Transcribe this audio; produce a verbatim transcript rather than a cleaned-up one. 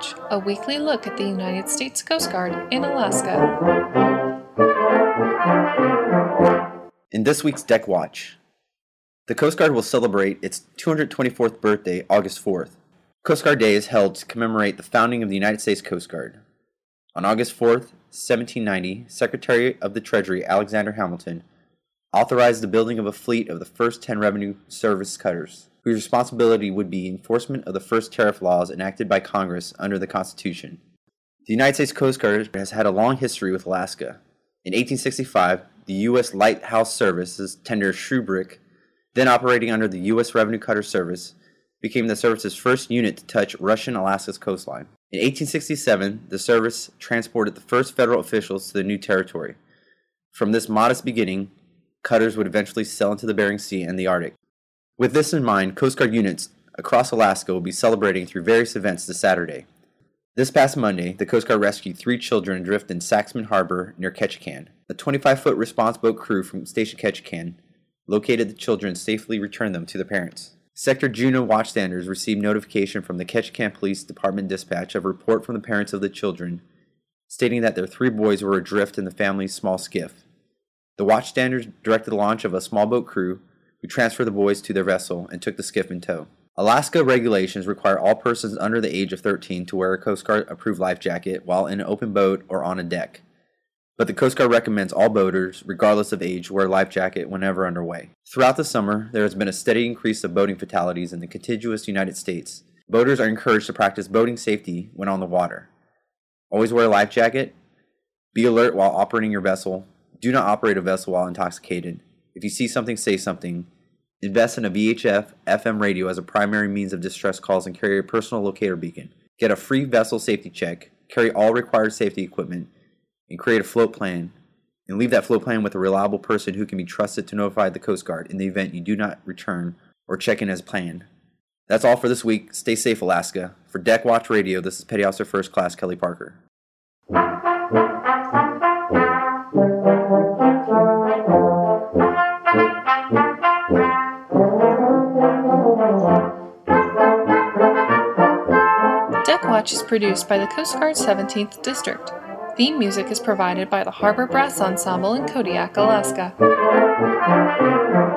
Watch, a weekly look at the United States Coast Guard in Alaska. In this week's Deck Watch, the Coast Guard will celebrate its two hundred twenty-fourth birthday August fourth. Coast Guard Day is held to commemorate the founding of the United States Coast Guard. On August fourth, seventeen ninety, Secretary of the Treasury Alexander Hamilton authorized the building of a fleet of the first ten revenue service cutters, whose responsibility would be enforcement of the first tariff laws enacted by Congress under the Constitution. The United States Coast Guard has had a long history with Alaska. In eighteen sixty-five, the U S Lighthouse Service's tender Shubrick, then operating under the U S Revenue Cutter Service, became the service's first unit to touch Russian Alaska's coastline. In eighteen sixty-seven, the service transported the first federal officials to the new territory. From this modest beginning, cutters would eventually sail into the Bering Sea and the Arctic. With this in mind, Coast Guard units across Alaska will be celebrating through various events this Saturday. This past Monday, the Coast Guard rescued three children adrift in Saxman Harbor near Ketchikan. A twenty-five-foot response boat crew from Station Ketchikan located the children and safely returned them to their parents. Sector Juneau watchstanders received notification from the Ketchikan Police Department dispatch of a report from the parents of the children, stating that their three boys were adrift in the family's small skiff. The watchstanders directed the launch of a small boat crew, who transferred the boys to their vessel and took the skiff in tow. Alaska regulations require all persons under the age of thirteen to wear a Coast Guard-approved life jacket while in an open boat or on a deck. But the Coast Guard recommends all boaters, regardless of age, wear a life jacket whenever underway. Throughout the summer, there has been a steady increase of boating fatalities in the contiguous United States. Boaters are encouraged to practice boating safety when on the water. Always wear a life jacket. Be alert while operating your vessel. Do not operate a vessel while intoxicated. If you see something, say something. Invest in a V H F F M radio as a primary means of distress calls and carry a personal locator beacon. Get a free vessel safety check. Carry all required safety equipment. And create a float plan. And leave that float plan with a reliable person who can be trusted to notify the Coast Guard in the event you do not return or check in as planned. That's all for this week. Stay safe, Alaska. For Deck Watch Radio, this is Petty Officer First Class Kelly Parker. Deck Watch is produced by the Coast Guard seventeenth District. Theme music is provided by the Harbor Brass Ensemble in Kodiak, Alaska.